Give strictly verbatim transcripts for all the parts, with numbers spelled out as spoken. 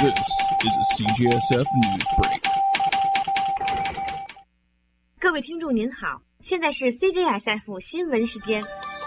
This is a C J S F News Break. 各位听众您好，现在是 C J S F 新闻时间。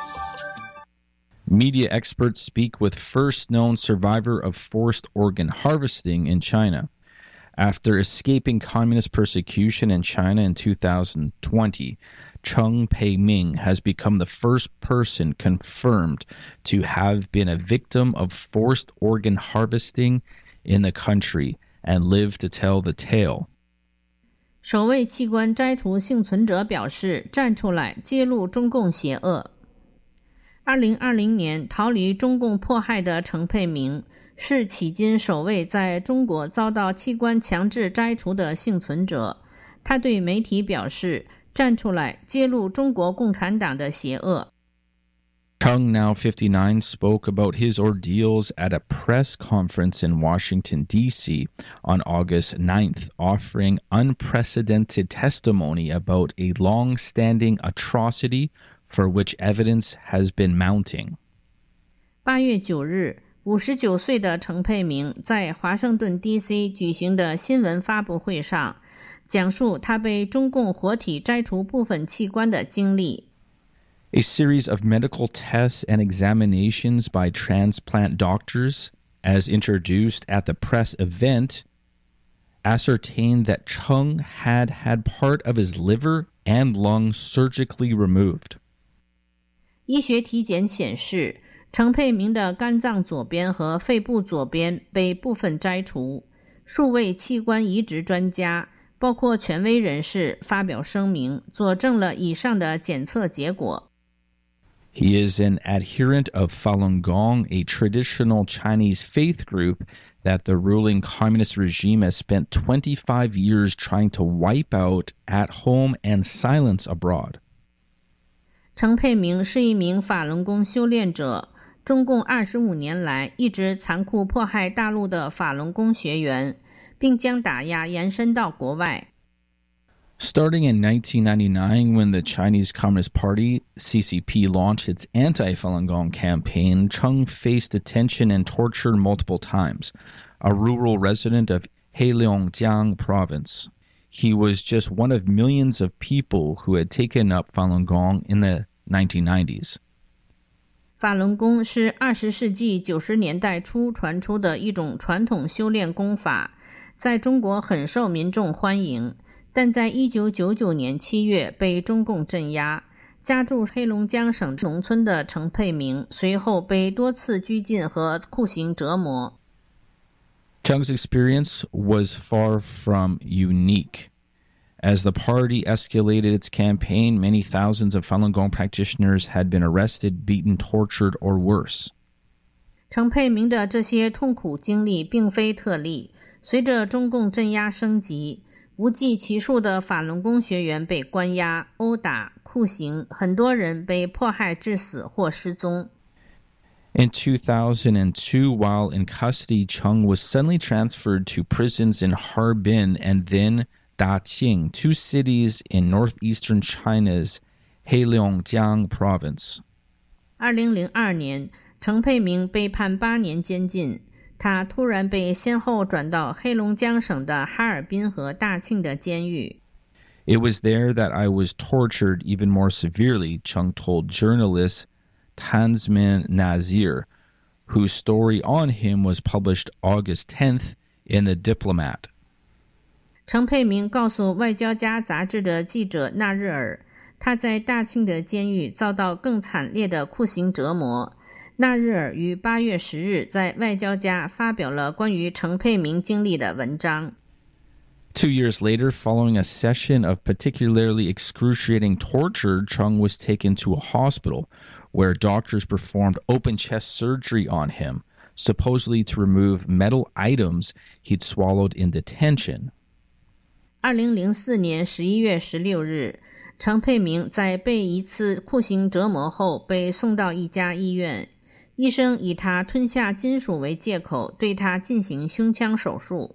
Media experts speak with first known survivor of forced organ harvesting in China. After escaping communist persecution in China in two thousand twenty, Cheng Pei-ming has become the first person confirmed to have been a victim of forced organ harvesting in the country and lived to tell the tale. 首位器官摘除幸存者表示，站出来揭露中共邪恶。二零二零年逃离中共迫害的程佩明是迄今首位在中国遭到器官强制摘除的幸存者。他对媒体表示，站出来揭露中国共产党的邪恶。 Cheng, now fifty-nine, spoke about his ordeals at a press conference in Washington, D C on August ninth, offering unprecedented testimony about a long-standing atrocity for which evidence has been mounting. 八月九日，五十九岁的程佩明在华盛顿 D C 举行的新闻发布会上，讲述他被中共活体摘除部分器官的经历。 A series of medical tests and examinations by transplant doctors, as introduced at the press event, ascertained that Cheng had had part of his liver and lung surgically removed. 医学体检显示，程佩明的肝脏左边和肺部左边被部分摘除。数位器官移植专家，包括权威人士发表声明，佐证了以上的检测结果。 He is an adherent of Falun Gong, a traditional Chinese faith group that the ruling communist regime has spent twenty-five years trying to wipe out at home and silence abroad. 程佩明是一名法轮功修炼者，中共二十五年来一直残酷迫害大陆的法轮功学员，并将打压延伸到国外。 Starting in nineteen ninety-nine, when the Chinese Communist Party, C C P, launched its anti-Falun Gong campaign, Cheng faced detention and torture multiple times. A rural resident of Heilongjiang province, he was just one of millions of people who had taken up Falun Gong in the nineteen nineties. 法轮功是二十世纪九十年代初传出的一种传统修炼功法，在中国很受民众欢迎。但在一九九九年七月被中共镇压，家住黑龙江省农村的程佩明随后被多次拘禁和酷刑折磨。 Cheng's experience was far from unique. As the party escalated its campaign, many thousands of Falun Gong practitioners had been arrested, beaten, tortured, or worse. 程佩明的这些痛苦经历并非特例，随着中共镇压升级，无计其数的法轮功学员被关押、殴打、酷刑，很多人被迫害致死或失踪。 In two thousand two, while in custody, Cheng was suddenly transferred to prisons in Harbin and then Daqing, two cities in northeastern China's Heilongjiang province. 二零零二年，程佩明被判八年监禁。他突然被先后转到黑龙江省的哈尔滨和大庆的监狱。 It was there that I was tortured even more severely, Cheng told journalist Tanzmin Nazir, whose story on him was published August tenth in The Diplomat. 程佩明告诉外交家杂志的记者纳日尔，他在大庆的监狱遭到更惨烈的酷刑折磨。纳日尔于八月十日在外交家发表了关于程佩明经历的文章。 Two years later, following a session of particularly excruciating torture, Cheng was taken to a hospital where doctors performed open-chest surgery on him, supposedly to remove metal items he'd swallowed in detention. 二零零四年十一月十六日，程佩明在被一次酷刑折磨后被送到一家医院。医生以他吞下金属为借口，对他进行胸腔手术。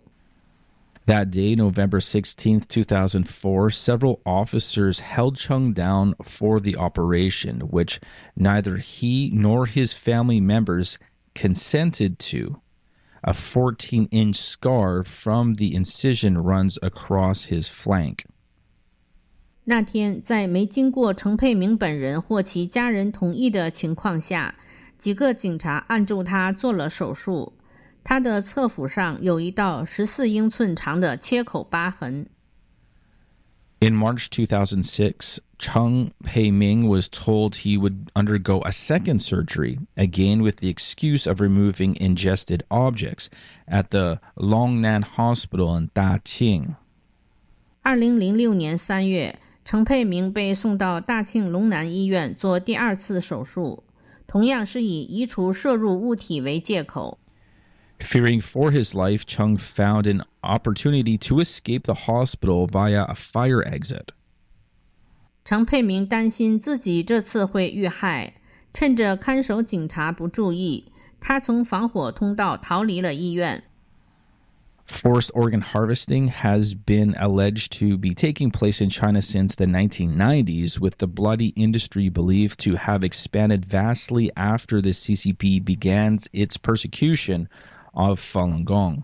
That day, November sixteenth, two thousand four, several officers held Cheng down for the operation, which neither he nor his family members consented to. A fourteen-inch scar from the incision runs across his flank. 那天，在没经过程佩明本人或其家人同意的情况下，几个警察按住他做了手术。他的侧腹上有一道十四英寸长的切口疤痕。 In March two thousand six, Cheng Pei-ming was told he would undergo a second surgery, again with the excuse of removing ingested objects, at the Longnan Hospital in Daqing. 二零零六年三月，程佩明被送到大庆龙南医院做第二次手术，同样是以移除摄入物体为借口。 Fearing for his life, Cheng found an opportunity to escape the hospital via a fire exit. 程佩明担心自己这次会遇害，趁着看守警察不注意，他从防火通道逃离了医院。 Forced organ harvesting has been alleged to be taking place in China since the nineteen nineties, with the bloody industry believed to have expanded vastly after the C C P began its persecution of Falun Gong.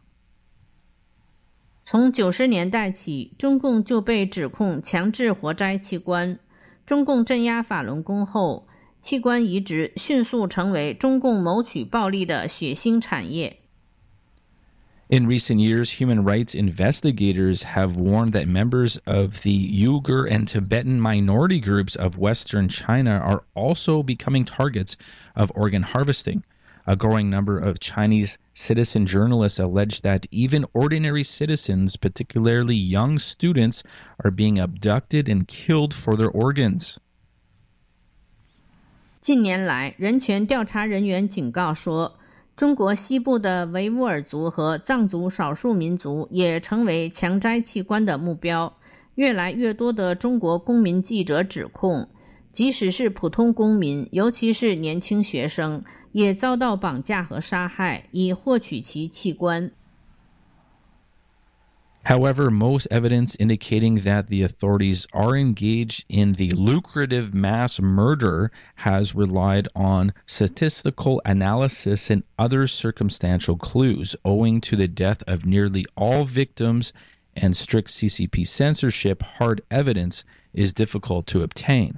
从九十年代起，中共就被指控强制活摘器官。中共镇压法轮功后，器官移植迅速成为中共谋取暴利的血腥产业。 In recent years, human rights investigators have warned that members of the Uyghur and Tibetan minority groups of Western China are also becoming targets of organ harvesting. A growing number of Chinese citizen journalists allege that even ordinary citizens, particularly young students, are being abducted and killed for their organs. 近年来，人权调查人员警告说，中国西部的维吾尔族和藏族少数民族也成为强摘器官的目标。越来越多的中国公民记者指控，即使是普通公民，尤其是年轻学生，也遭到绑架和杀害，以获取其器官。 However, most evidence indicating that the authorities are engaged in the lucrative mass murder has relied on statistical analysis and other circumstantial clues. Owing to the death of nearly all victims and strict C C P censorship, hard evidence is difficult to obtain.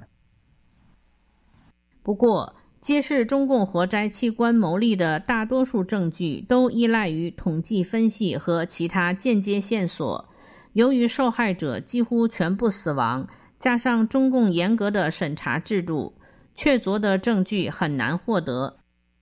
不过，揭示中共活摘器官牟利的大多数证据都依赖于统计分析和其他间接线索。由于受害者几乎全部死亡，加上中共严格的审查制度，确凿的证据很难获得。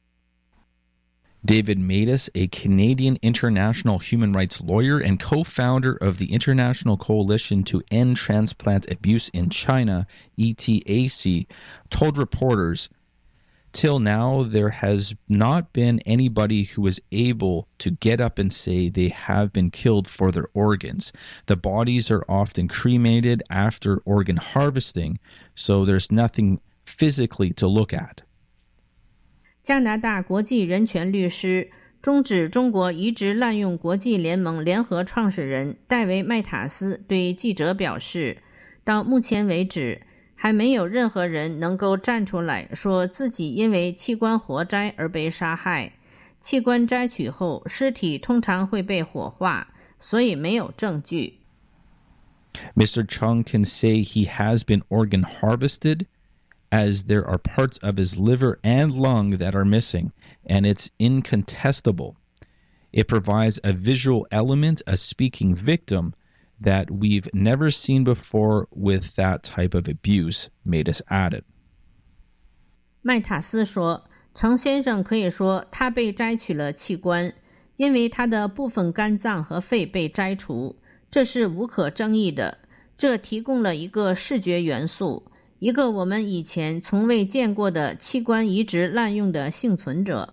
David Matas, a Canadian international human rights lawyer and co-founder of the International Coalition to End Transplant Abuse in China, E T A C, told reporters, "Till now, there has not been anybody who was able to get up and say they have been killed for their organs. The bodies are often cremated after organ harvesting, so there's nothing physically to look at." 加拿大国际人权律师、终止中国移植滥用国际联盟联合创始人戴维·麦塔斯对记者表示，到目前为止，还没有任何人能够站出来说自己因为器官活摘而被杀害。器官摘取后，尸体通常会被火化，所以没有证据。 Mister Cheng can say he has been organ harvested, as there are parts of his liver and lung that are missing, and it's incontestable. It provides a visual element, a speaking victim, that we've never seen before with that type of abuse, Matas added. 麦塔斯说，程先生可以说他被摘取了器官，因为他的部分肝脏和肺被摘除，这是无可争议的。这提供了一个视觉元素，一个我们以前从未见过的器官移植滥用的幸存者。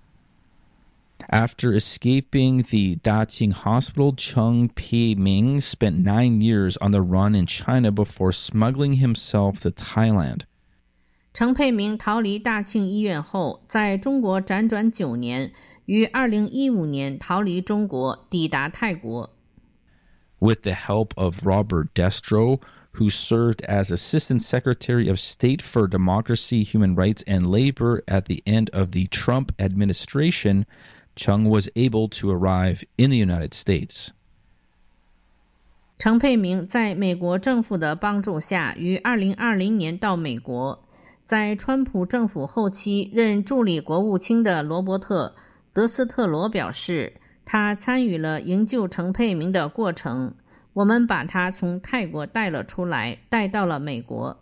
After escaping the Daqing Hospital, Cheng Pei-ming spent nine years on the run in China before smuggling himself to Thailand. 程佩明逃离大庆医院后，在中国辗转九年，于二零一五年逃离中国，抵达泰国。 With the help of Robert Destro, who served as Assistant Secretary of State for Democracy, Human Rights, and Labor at the end of the Trump administration, Chung was able to arrive in the United States. 程佩明在美国政府的帮助下于二零二零年到美国。在川普政府后期任助理国务卿的罗伯特·德斯特罗表示，他参与了营救程佩明的过程，我们把他从泰国带了出来，带到了美国。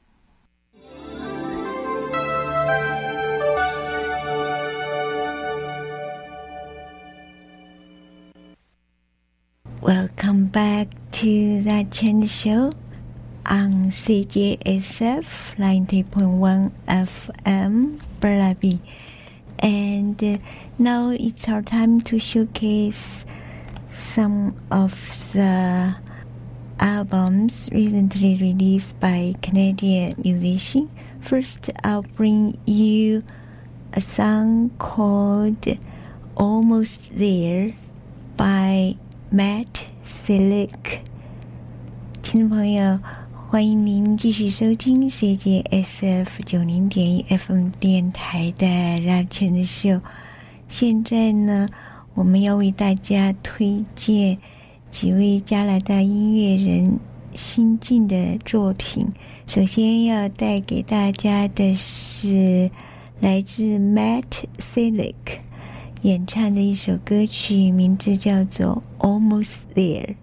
Welcome back to the Chen Show on C J S F ninety point one F M Burnaby. And uh, now it's our time to showcase some of the albums recently released by Canadian musicians. First, I'll bring you a song called Almost There by Matt Slick. 听众朋友，欢迎您继续收听 C J S F 九零点一 F M 电台的拉全的秀。现在呢，我们要为大家推荐几位加拿大音乐人新进的作品。首先要带给大家的是来自 Matt Slick 演唱的一首歌曲，名字叫做 Almost There。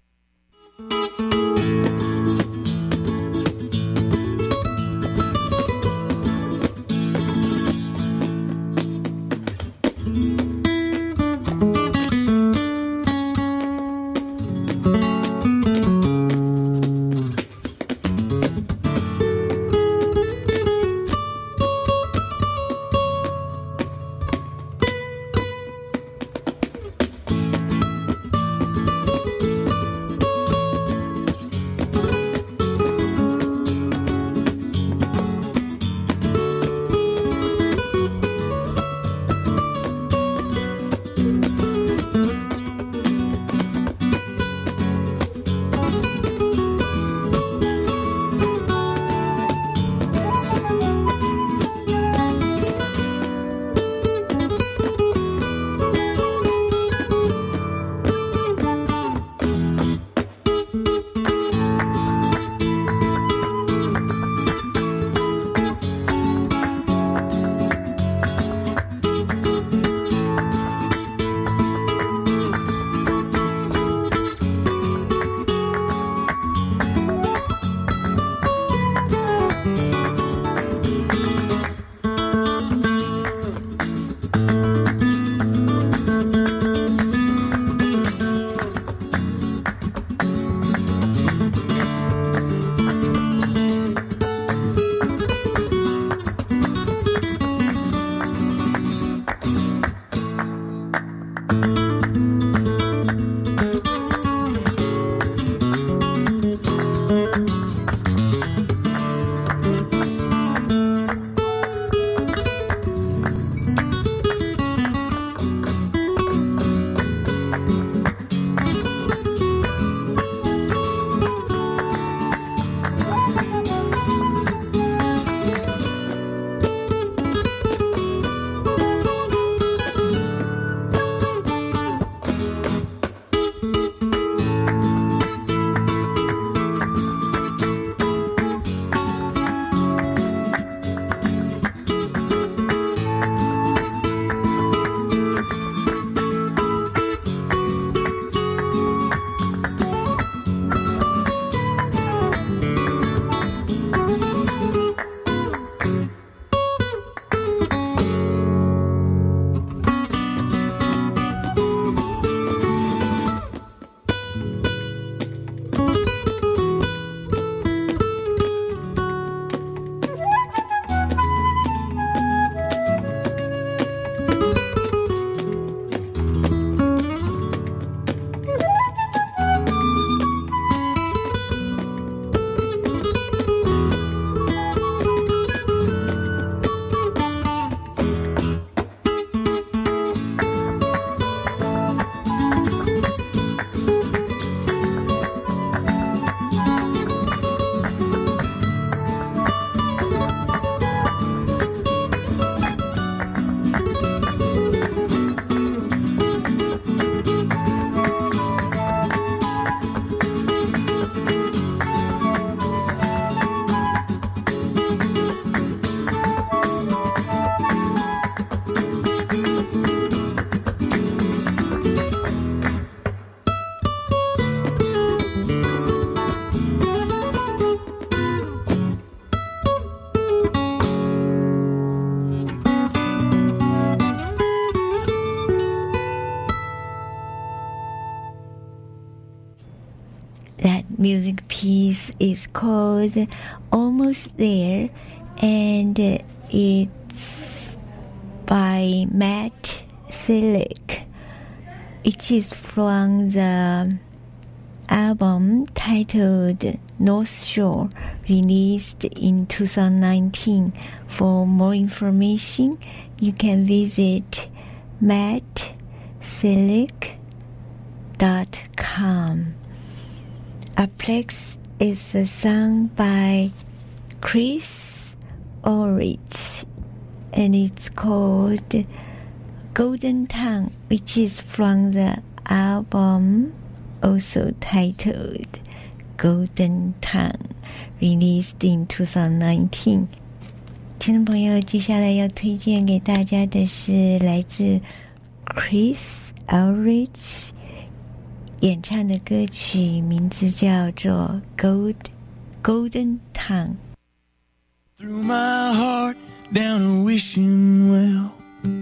is called Almost There, and it's by Matt Slick, which is from the album titled North Shore, released in two thousand nineteen. For more information, you can visit matt slick dot com. Aplex is a song by Chris Ulrich, and it's called Golden Tongue, which is from the album also titled Golden Tongue, released in two thousand nineteen. 听众朋友，接下来要推荐给大家的是来自 Chris Ulrich 演唱的歌曲，名字叫做 Gold, Golden Tongue. Threw my heart down a wishing well,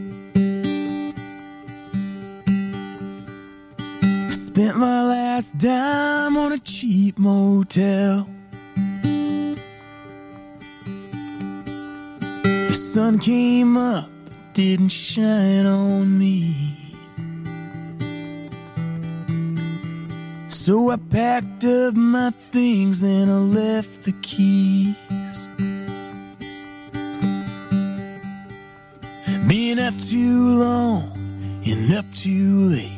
spent my last dime on a cheap motel. The sun came up, didn't shine on me, so I packed up my things and I left the keys. Been up too long and up too late.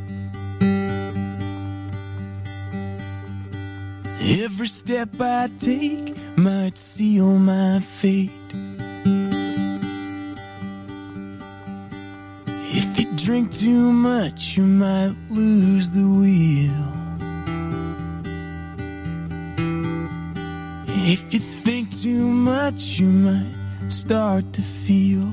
Every step I take might seal my fate. If you drink too much, you might lose the wheel. If you think too much, you might start to feel.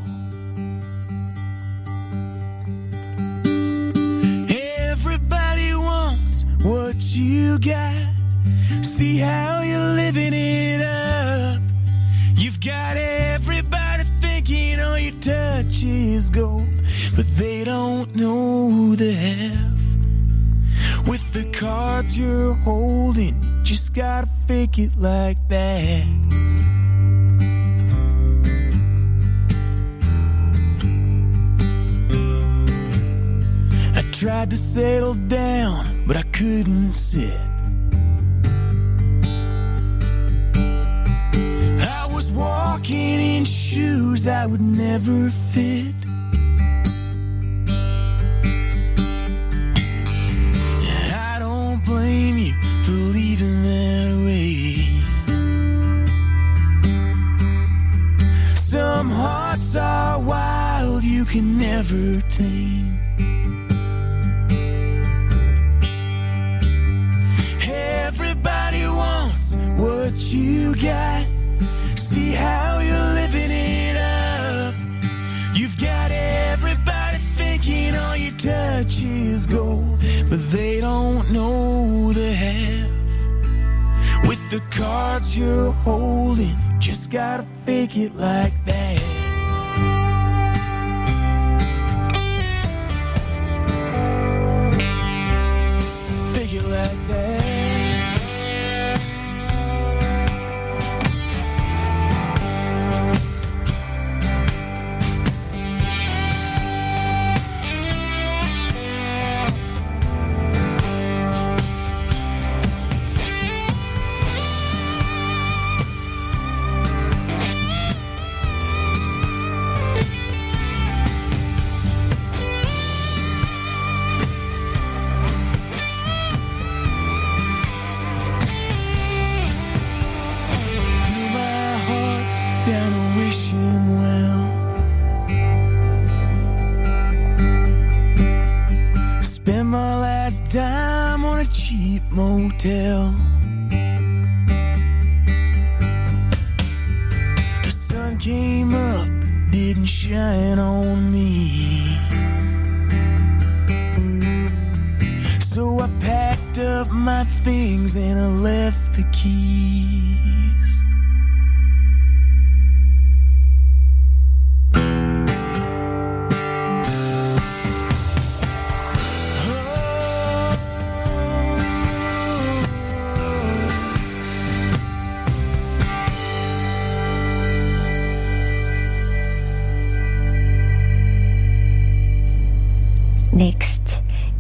Everybody wants what you got. See how you're living it up. You've got everybody thinking all you touch is gold, but they don't know the half. With the cards you're holding, you just gotta fake it like that. I tried to settle down, but I couldn't sit. I was walking in shoes I would never fit. And I don't blame you for leaving that way. Some hearts are wild you can never tame. Everybody wants what you got. See how you're living it up. You've got everybody thinking all you touch is gold, but they don't know the half. With the cards you're holding, just gotta fake it like that. Fake it like that. Dime on a cheap motel. The sun came up, didn't shine on me, so I packed up my things and I left the keys.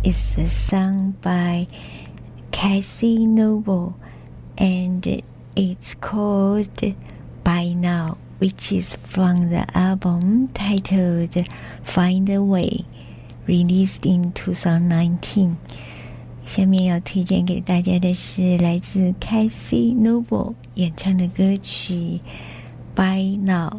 is a song by Cassie Noble, and it's called By Now, which is from the album titled Find a Way, released in twenty nineteen. 下面要推荐给大家的是来自 Cassie Noble 演唱的歌曲 By Now。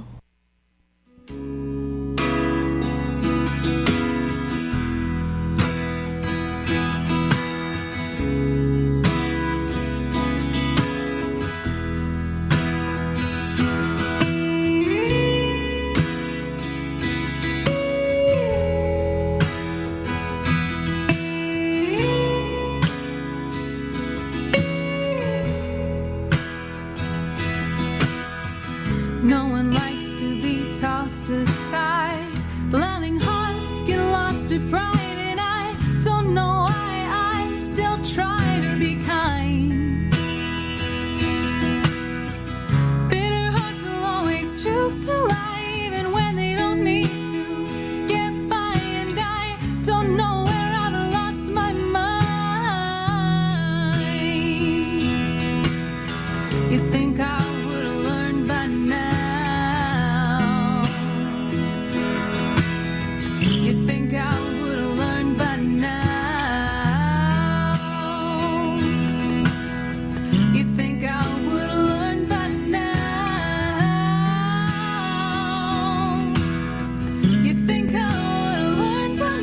No one likes to be tossed aside. Loving hearts get lost to pride, and I don't know why I still try to be kind. Bitter hearts will always choose to lie, even when they don't need to get by, and I don't know where I've lost my mind. You think I would've learned by now? You think I would've learned by now? You think I would've learned by now? You think I would've learned by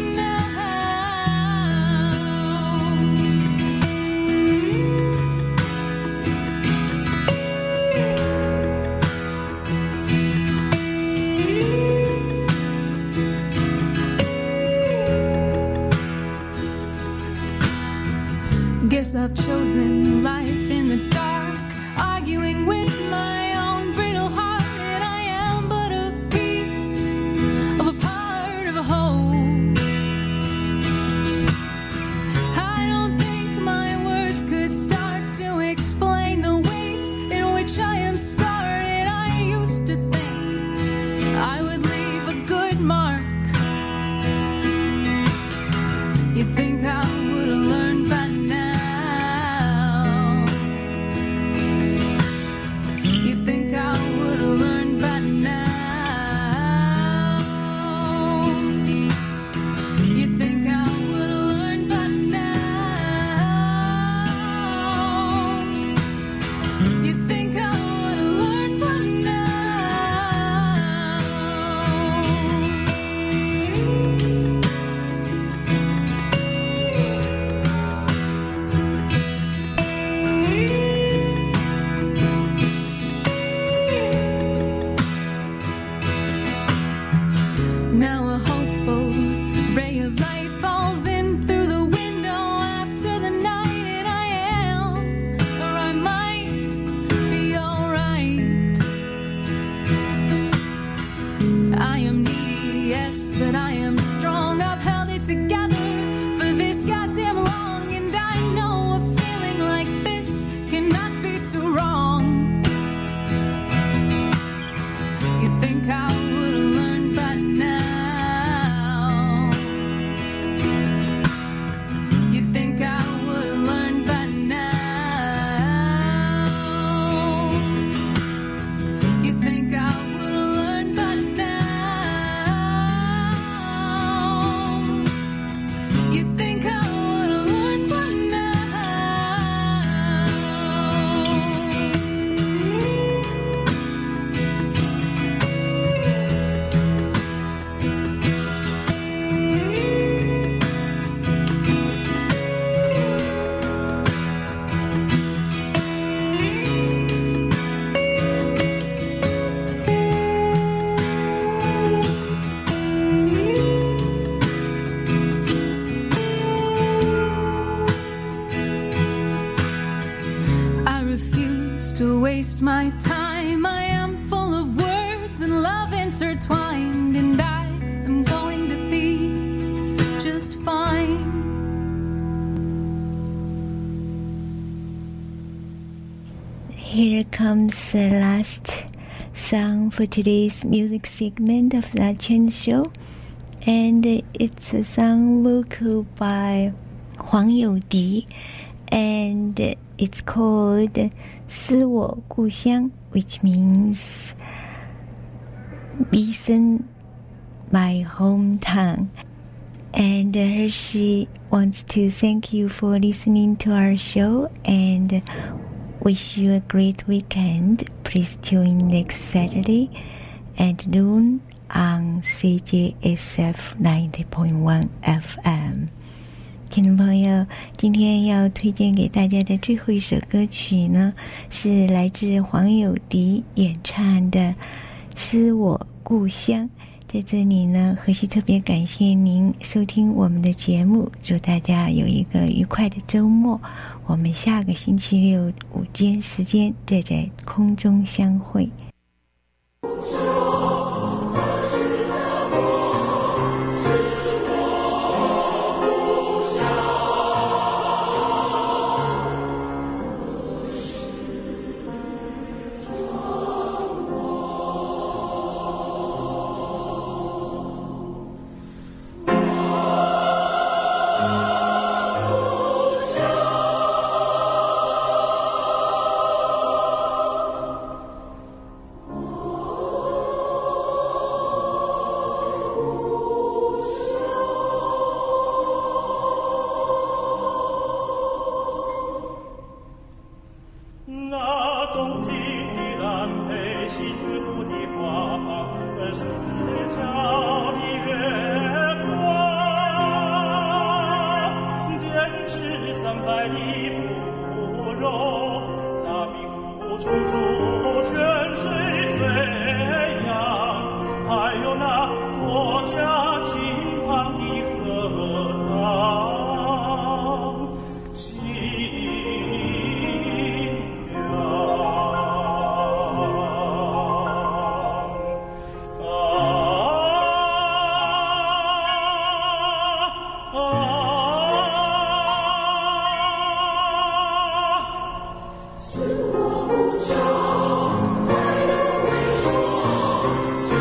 Guess I've chosen life in the dark, arguing with my own brittle heart, and I am but a piece of a part of a whole. I don't think my words could start to explain the ways in which I am scarred, and I used to think I would leave a good mark. You think I would've learned by now? You think I would've learned by now? You think I would've learned by now? You think I would've learned by now? Now a hopeful ray of light falls in through the window after the night, and I am, or I might be alright. I am needy, yes, but I am strong. I've held it together for this goddamn long, and I know a feeling like this cannot be too wrong. You think I would've learned by now? You think I would've learned by now? You think I would've learned by now? You think I would've learned by now? I refuse to waste my time. I am full of words and love intertwined, and I am going to be just fine. Here comes the last song for today's music segment of the Chen Show, and it's a song vocal by Huang Youdi, and it's called 思我故乡, which means listen my hometown. And Hershey wants to thank you for listening to our show and wish you a great weekend. Please tune next Saturday at noon on C J S F ninety point one F M. 听众朋友，今天要推荐给大家的最后一首歌曲呢，是来自黄友迪演唱的《思我故乡》。在这里呢，荷西特别感谢您收听我们的节目，祝大家有一个愉快的周末。我们下个星期六午间时间再在空中相会。